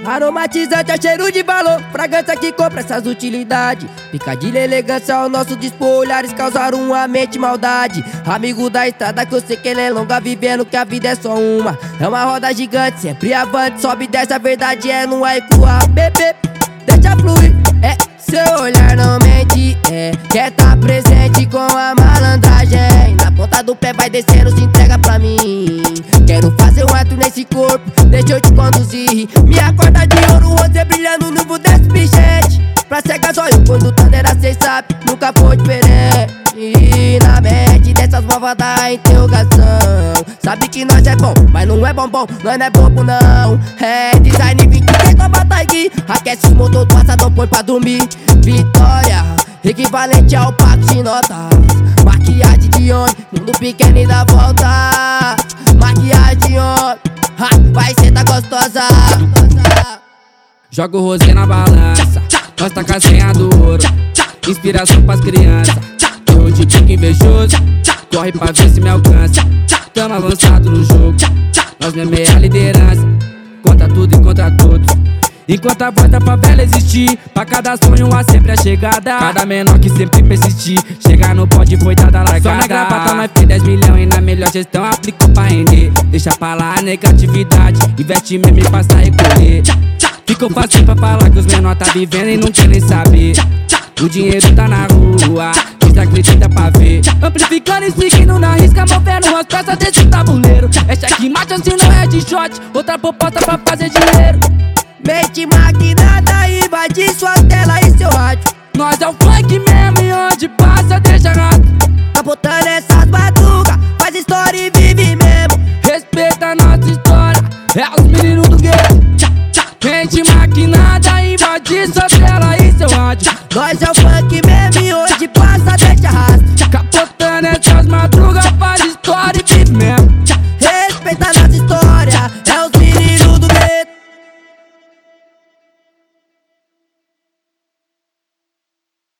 Aromatizante é cheiro de valor, fragrância que compra essas utilidades. Picadilha, elegância ao nosso dispor, olhares causaram uma mente maldade. Amigo da estrada que eu sei que ela é longa, vivendo que a vida é só uma. É uma roda gigante, sempre avante, sobe e desce, a verdade é no ar e crua. Bebê, deixa fluir, seu olhar não mente, quer tá presente com a malandragem. Na ponta do pé vai descendo, se entrega pra mim. Quero fazer um ato nesse corpo, deixa eu te conduzir. Minha corda de ouro, você brilhando no mundo desse bichete. Pra cegar os olhos quando o Thunder cês sabe, nunca foi diferente. E na mente dessas vovas da interrogação, sabe que nós é bom, mas não é bombom, nós não é bobo não. É design 23 da Bataigui, aquece os motor do passadão, põe pra dormir. Vitória, equivalente ao pacto de notas. Maquiagem de homem, mundo pequeno e dá volta. Maquiagem de homem, vai ser tá gostosa. Joga o rosé na balança, nós tá com a senha do ouro. Inspiração pras crianças, eu de pique invejoso. Corre pra ver se me alcança, tamo avançado no jogo. Nós mesmo é a liderança, contra tudo e contra todos. Enquanto a voz da favela existir, pra cada sonho há sempre a chegada. Cada menor que sempre persistir, chegar no pódio foi dada largada. Só na gravata nós fez 10 milhões e na melhor gestão aplicou pra render. Deixa pra lá a negatividade, investe mesmo e passa a recolher. Ficou fácil pra falar que os menor tá vivendo e não quer nem saber. O dinheiro tá na rua, desacredita pra ver. Amplificando e seguindo na risca, movendo as peças desse tabuleiro. É checkmate assim não é de shot, outra proposta pra fazer dinheiro. Mente maquinada, invade sua tela e seu rádio. Nós é o funk mesmo e onde passa deixa rato. Tá botando essas batucas, faz história e vive mesmo. Respeita a nossa história, é os meninos do gueto. Mente maquinada, invade sua tela e seu rádio. Nós é o funk mesmo.